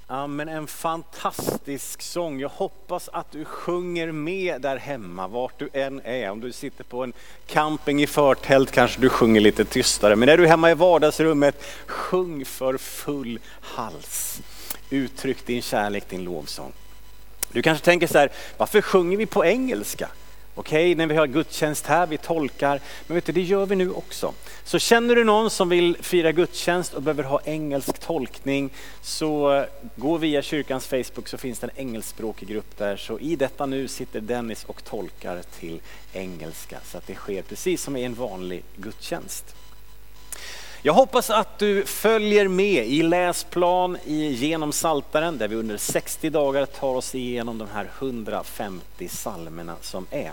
Ja, men en fantastisk sång. Jag hoppas att du sjunger med där hemma, vart du än är. Om du sitter på en camping i förtält kanske du sjunger lite tystare. Men är du hemma i vardagsrummet, sjung för full hals. Uttryck din kärlek, din lovsång. Du kanske tänker så här, varför sjunger vi på engelska? Okej, när vi har gudstjänst här, vi tolkar, men vet du, det gör vi nu också. Så känner du någon som vill fira gudstjänst och behöver ha engelsk tolkning, så gå via kyrkans Facebook, så finns det en engelskspråkig grupp där. Så i detta nu sitter Dennis och tolkar till engelska, så att det sker precis som i en vanlig gudstjänst. Jag hoppas att du följer med i läsplan genom Psaltaren, där vi under 60 dagar tar oss igenom de här 150 psalmerna som är.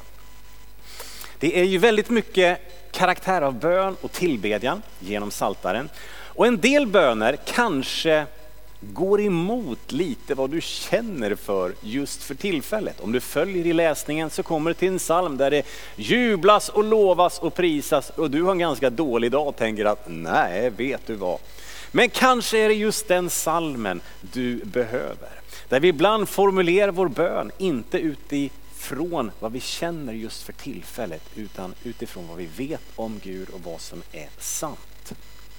Det är ju väldigt mycket karaktär av bön och tillbedjan genom Psaltaren. Och en del böner kanske går emot lite vad du känner för just för tillfället. Om du följer i läsningen så kommer det till en psalm där det jublas och lovas och prisas. Och du har en ganska dålig dag och tänker att nej, vet du vad. Men kanske är det just den psalmen du behöver. Där vi ibland formulerar vår bön inte utifrån vad vi känner just för tillfället, utan utifrån vad vi vet om Gud och vad som är sant.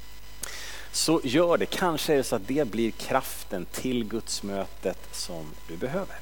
Så gör det. Kanske är det så att det blir kraften till gudsmötet som du behöver.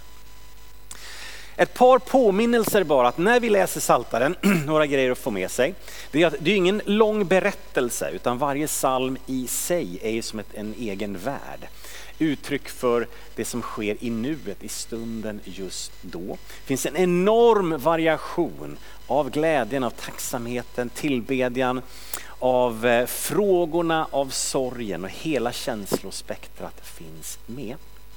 Ett par påminnelser bara, att när vi läser Psaltaren, några grejer att få med sig. Det är ingen lång berättelse, utan varje psalm i sig är ju som en egen värld. Uttryck för det som sker i nuet, i stunden just då. Det finns en enorm variation av glädjen, av tacksamheten, tillbedjan, av frågorna, av sorgen, och hela känslospektrat finns med.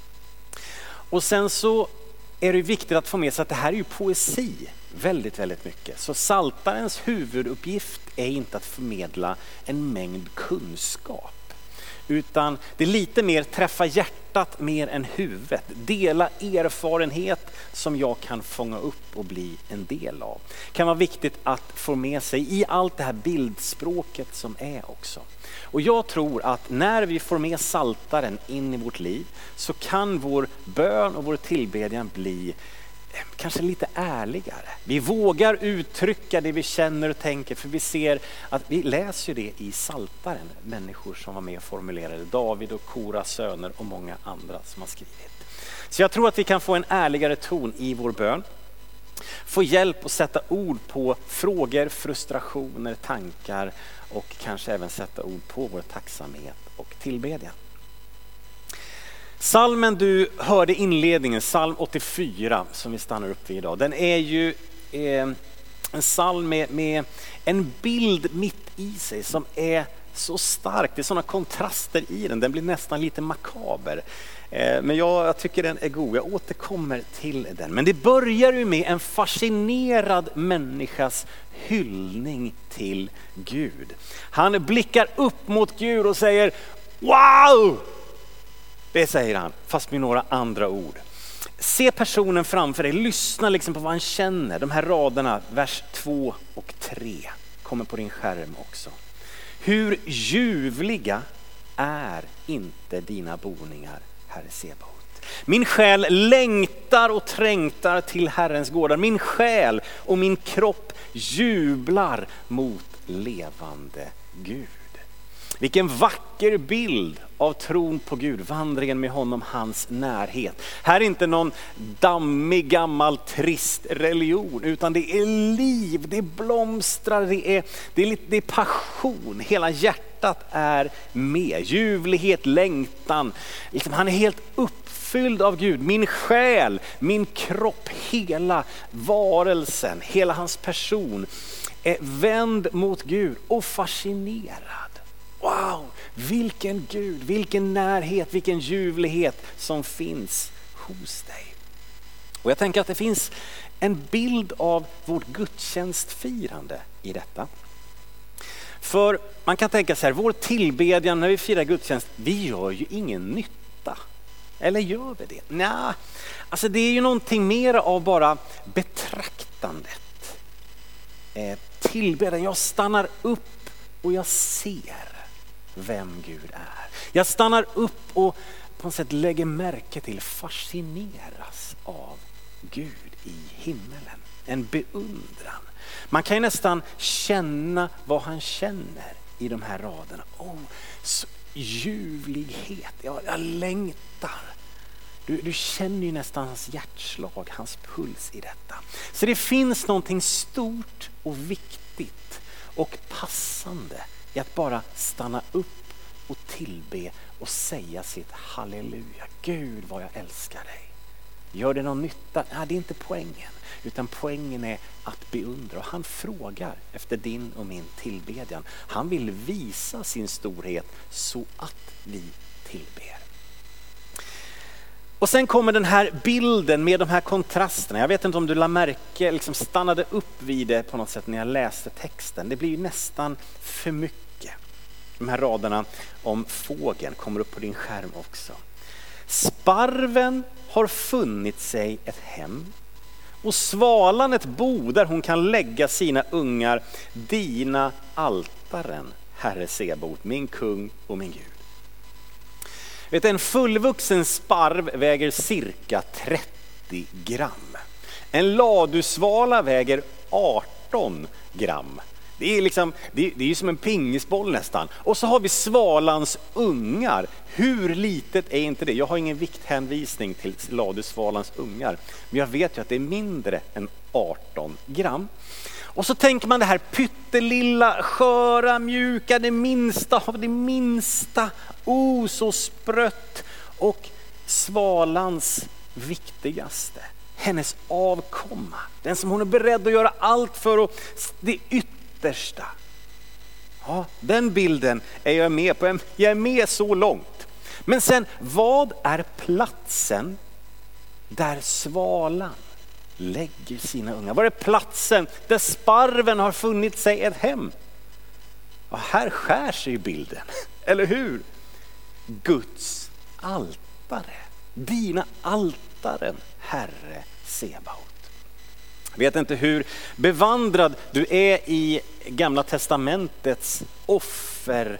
Och sen så är det viktigt att få med sig att det här är ju poesi väldigt, väldigt mycket. Så Psaltarens huvuduppgift är inte att förmedla en mängd kunskap, utan det är lite mer träffa hjärtat mer än huvudet. Dela erfarenhet som jag kan fånga upp och bli en del av. Det kan vara viktigt att få med sig i allt det här bildspråket som är också. Och jag tror att när vi får med Psaltaren in i vårt liv, så kan vår bön och vår tillbedjan bli kanske lite ärligare. Vi vågar uttrycka det vi känner och tänker, för vi ser att vi läser det i Psaltaren. Människor som var med och formulerade, David och Koras söner och många andra som har skrivit. Så jag tror att vi kan få en ärligare ton i vår bön. Få hjälp att sätta ord på frågor, frustrationer, tankar, och kanske även sätta ord på vår tacksamhet och tillbedjan. Psalmen du hörde inledningen, psalm 84, som vi stannar upp vid idag. Den är ju en psalm med en bild mitt i sig som är så stark. Det är sådana kontraster i den. Den blir nästan lite makaber. Men jag tycker den är god. Jag återkommer till den. Men det börjar ju med en fascinerad människas hyllning till Gud. Han blickar upp mot Gud och säger wow! Det säger han, fast med några andra ord. Se personen framför dig, lyssna liksom på vad han känner. De här raderna, vers 2 och 3, kommer på din skärm också. Hur ljuvliga är inte dina boningar, Herre Sebaot. Min själ längtar och trängtar till Herrens gårdar. Min själ och min kropp jublar mot levande Gud. Vilken vacker bild av tron på Gud, vandringen med honom, hans närhet. Här är inte någon dammig, gammal, trist religion, utan det är liv, det blomstrar, det är passion. Hela hjärtat är med, ljuvlighet, längtan. Liksom, han är helt uppfylld av Gud. Min själ, min kropp, hela varelsen, hela hans person är vänd mot Gud och fascinerad. Wow, vilken Gud, vilken närhet, vilken ljuvlighet som finns hos dig. Och jag tänker att det finns en bild av vårt gudstjänstfirande i detta. För man kan tänka så här, vår tillbedjan när vi firar gudstjänst, vi gör ju ingen nytta. Eller gör vi det? Nej, alltså det är ju någonting mer av bara betraktandet. Tillbedjan, jag stannar upp och jag ser vem Gud är. Jag stannar upp och på på något sätt lägger märke till, fascineras av Gud i himmelen. En beundran. Man kan ju nästan känna vad han känner i de här raderna. Så ljuvlighet, jag längtar. Du känner ju nästan hans hjärtslag, hans puls i detta. Så det finns någonting stort och viktigt och passande i att bara stanna upp och tillbe och säga sitt halleluja. Gud vad jag älskar dig. Gör det någon nytta? Nej, det är inte poängen. Utan poängen är att beundra. Och han frågar efter din och min tillbedjan. Han vill visa sin storhet så att vi tillber. Och sen kommer den här bilden med de här kontrasterna. Jag vet inte om du la märke, liksom stannade upp vid det på något sätt när jag läste texten. Det blir ju nästan för mycket. De här raderna om fågeln kommer upp på din skärm också. Sparven har funnit sig ett hem och svalan ett bo där hon kan lägga sina ungar. Dina altaren, Herre Sebot, min kung och min Gud. Vet, en fullvuxen sparv väger cirka 30 gram. En ladusvala väger 18 gram. Det är liksom, det är ju som en pingisboll nästan. Och så har vi svalans ungar. Hur litet är inte det? Jag har ingen vikthänvisning till ladusvalans ungar. Men jag vet ju att det är mindre än 18 gram. Och så tänker man det här pyttelilla, sköra, mjuka, det minsta av det minsta. Så sprött. Och svalans viktigaste. Hennes avkomma. Den som hon är beredd att göra allt för. Och det yttersta. Ja, den bilden är jag med på. Jag är med så långt. Men sen, vad är platsen där svalan lägger sina ungar? Vad är platsen där sparven har funnit sig ett hem? Ja, här skär sig bilden, eller hur? Guds altare. Dina altaren, Herre Sebaot. Jag vet inte hur bevandrad du är i Gamla testamentets offer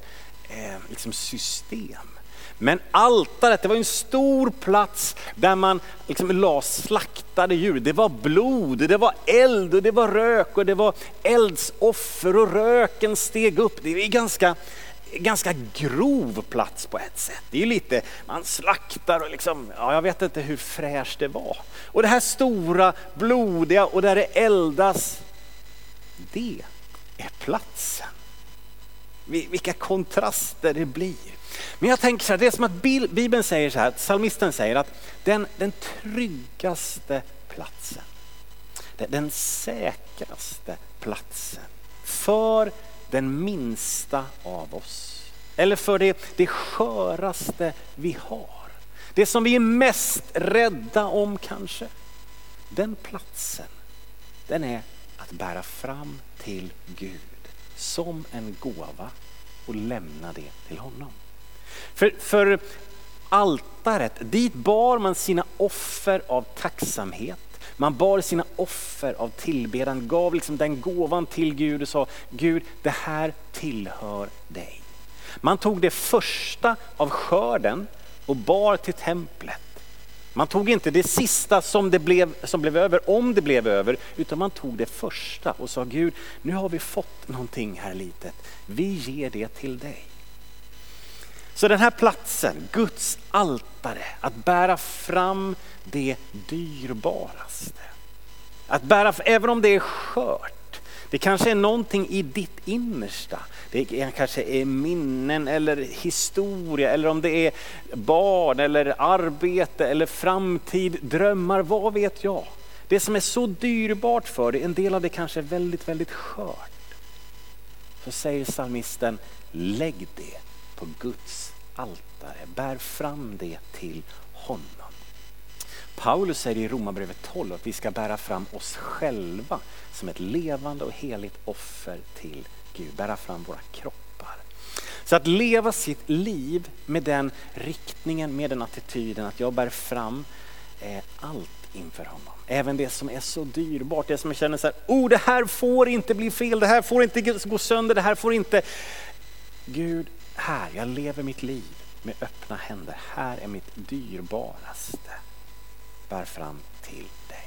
system. Men altaret, det var en stor plats där man la slaktade djur. Det var blod, det var eld och det var rök och det var eldsoffer och röken steg upp. Det är ganska grov plats på ett sätt. Det är lite, man slaktar och jag vet inte hur fräscht det var. Och det här stora, blodiga och där det eldas, det är platsen. Vilka kontraster det blir. Men jag tänker så här, det är som att Bibeln säger så här, psalmisten säger att den tryggaste platsen, den säkraste platsen för den minsta av oss, eller för det sköraste vi har, det som vi är mest rädda om kanske, den platsen, den är att bära fram till Gud som en gåva och lämna det till honom. För altaret, dit bar man sina offer av tacksamhet. Man bar sina offer av tillbedjan, gav den gåvan till Gud och sa: Gud, det här tillhör dig. Man tog det första av skörden och bar till templet. Man tog inte det sista som blev över, om det blev över, utan man tog det första och sa: Gud, nu har vi fått någonting här litet. Vi ger det till dig. Så den här platsen, Guds altare, att bära fram det dyrbaraste. Att bära, även om det är skört, det kanske är någonting i ditt innersta. Det kanske är minnen eller historia, eller om det är barn eller arbete eller framtid, drömmar, vad vet jag. Det som är så dyrbart för dig, en del av det kanske är väldigt, väldigt skört. Så säger psalmisten: lägg det på Guds altare, bär fram det till honom. Paulus säger i Romarbrevet 12 att vi ska bära fram oss själva som ett levande och heligt offer till Gud, bära fram våra kroppar. Så att leva sitt liv med den riktningen, med den attityden att jag bär fram allt inför honom. Även det som är så dyrbart, det som jag känner så här: det här får inte bli fel, det här får inte gå sönder, det här får inte... Gud, här, jag lever mitt liv med öppna händer. Här är mitt dyrbaraste. Bär fram till dig.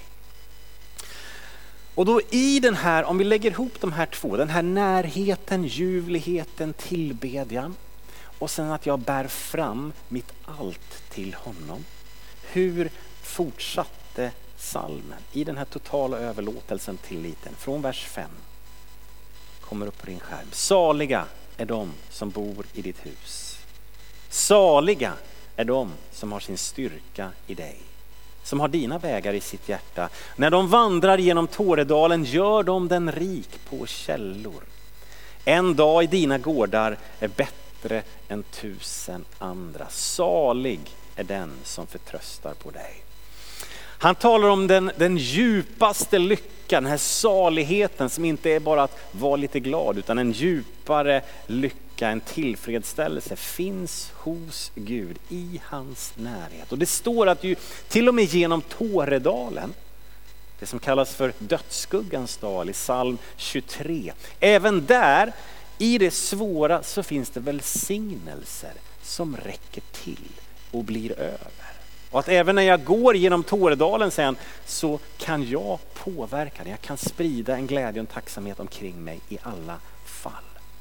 Och då i den här, om vi lägger ihop de här två, den här närheten, ljuvligheten, tillbedjan och sen att jag bär fram mitt allt till honom. Hur fortsatte salmen i den här totala överlåtelsen till liten? Från vers 5 kommer upp på din skärm. Saliga är de som bor i ditt hus. Saliga är de som har sin styrka i dig. Som har dina vägar i sitt hjärta. När de vandrar genom Tåredalen gör de den rik på källor. En dag i dina gårdar är bättre än 1000 andra. Salig är den som förtröstar på dig. Han talar om den djupaste lyckan, den här saligheten som inte är bara att vara lite glad utan en djupare lycka, en tillfredsställelse finns hos Gud i hans närhet. Och det står att ju till och med genom Tåredalen, det som kallas för dödsskuggans dal i psalm 23, även där i det svåra så finns det välsignelser som räcker till och blir över. Och att även när jag går genom Tåredalen sen så kan jag påverka det. Jag kan sprida en glädje och en tacksamhet omkring mig i alla fall.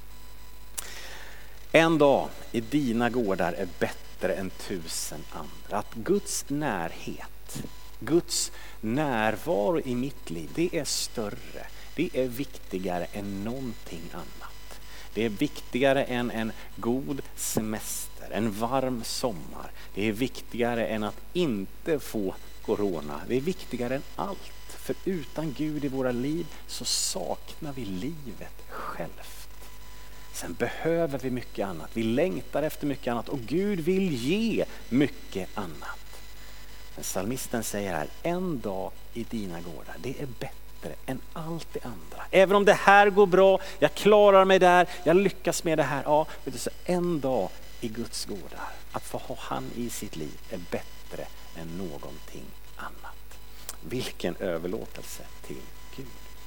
En dag i dina gårdar är bättre än 1000 andra. Att Guds närhet, Guds närvaro i mitt liv, det är större. Det är viktigare än någonting annat. Det är viktigare än en god semester, en varm sommar. Det är viktigare än att inte få corona. Det är viktigare än allt. För utan Gud i våra liv så saknar vi livet självt. Sen behöver vi mycket annat. Vi längtar efter mycket annat och Gud vill ge mycket annat. Men psalmisten säger här, en dag i dina gårdar, det är bättre än allt det andra. Även om det här går bra, jag klarar mig där, jag lyckas med det här. Ja, vet du, så en dag i Guds gårdar, att få ha han i sitt liv är bättre än någonting annat. Vilken överlåtelse till Gud.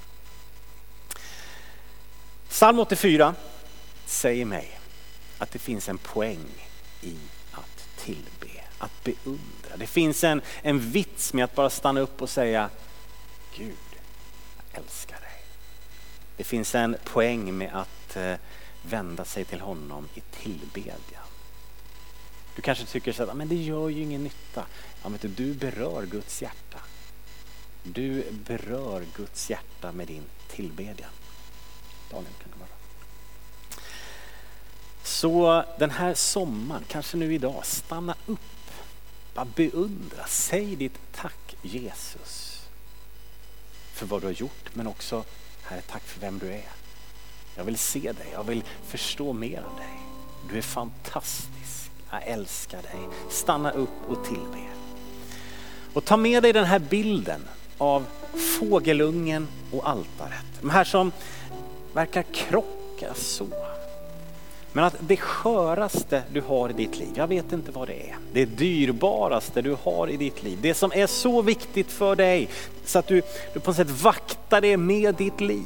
Psalm 84 säger mig att det finns en poäng i att tillbe, att beundra. Det finns en vits med att bara stanna upp och säga Gud, jag älskar dig. Det finns en poäng med att vända sig till honom i tillbedjan. Du kanske tycker så att men det gör ju ingen nytta. Ja, men du berör Guds hjärta. Du berör Guds hjärta med din tillbedjan. Daniel, kan det vara. Så den här sommaren, kanske nu idag, stanna upp. Bara beundra. Säg ditt tack Jesus för vad du har gjort, men också Herre, tack för vem du är. Jag vill se dig, jag vill förstå mer av dig. Du är fantastisk, jag älskar dig. Stanna upp och tillbe. Och ta med dig den här bilden av fågelungen och altaret. De här som verkar krocka så. Men att det sköraste du har i ditt liv, jag vet inte vad det är. Det dyrbaraste du har i ditt liv. Det som är så viktigt för dig så att du på något sätt vaktar det med ditt liv.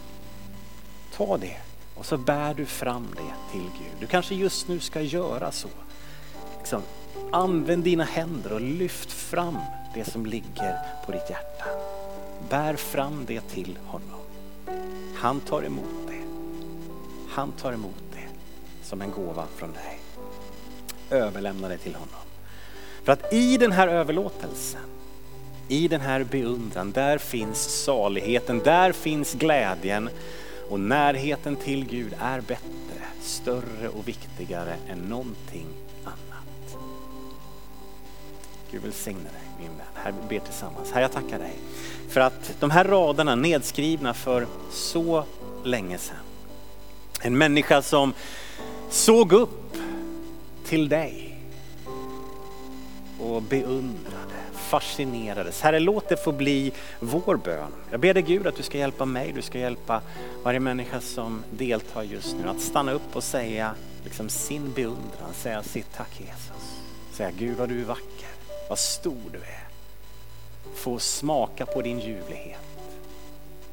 Ta det och så bär du fram det till Gud. Du kanske just nu ska göra så. Liksom, använd dina händer och lyft fram det som ligger på ditt hjärta. Bär fram det till honom. Han tar emot det. Han tar emot det som en gåva från dig. Överlämna det till honom. För att i den här överlåtelsen, i den här beundran, där finns saligheten, där finns glädjen. Och närheten till Gud är bättre, större och viktigare än någonting annat. Gud välsigne dig min vän. Här vi ber tillsammans. Herre, jag tackar dig för att de här raderna nedskrivna för så länge sedan. En människa som såg upp till dig och beundrade, fascinerades. Herre, låt det få bli vår bön. Jag ber dig Gud att du ska hjälpa mig, du ska hjälpa varje människa som deltar just nu att stanna upp och säga liksom sin beundran, säga sitt tack Jesus. Säga Gud vad du är vacker, vad stor du är. Få smaka på din ljuvlighet.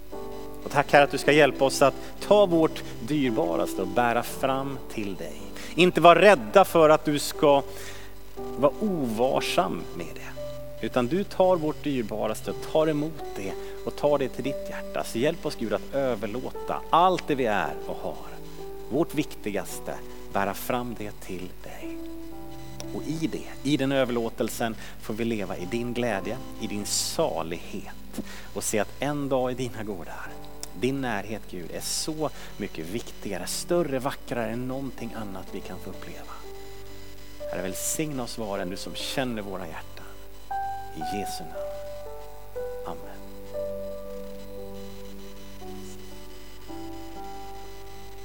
Och tack Herre att du ska hjälpa oss att ta vårt dyrbaraste och bära fram till dig. Inte vara rädda för att du ska vara ovarsam med det. Utan du tar vårt dyrbaraste, tar emot det och tar det till ditt hjärta. Så hjälp oss Gud att överlåta allt det vi är och har. Vårt viktigaste, bära fram det till dig. Och i den överlåtelsen får vi leva i din glädje, i din salighet. Och se att en dag i dina gårdar, din närhet Gud är så mycket viktigare, större, vackrare än någonting annat vi kan få uppleva. Herre, välsigna oss var en du som känner våra hjärtan. I Jesu namn.